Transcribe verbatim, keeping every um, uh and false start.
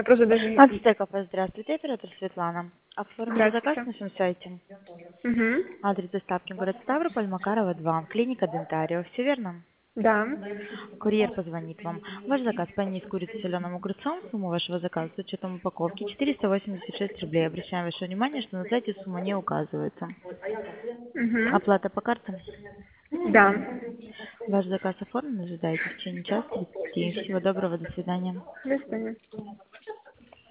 Просто даже... Ацтеков, здравствуйте, оператор Светлана. Оформили заказ Здравствуйте. на нашем сайте. Угу. Адрес доставки город Ставрополь, Макарова, два, клиника Дентарио. Все верно? Да. Курьер позвонит вам. Ваш заказ панини с курицей с соленым огурцом. Сумма вашего заказа с учетом упаковки четыреста восемьдесят шесть рублей. Обращаем ваше внимание, что на сайте сумма не указывается. Угу. Оплата по карте. Да. Ваш заказ оформлен, ожидайте в течение часа тридцати. Всего доброго, до свидания. До свидания.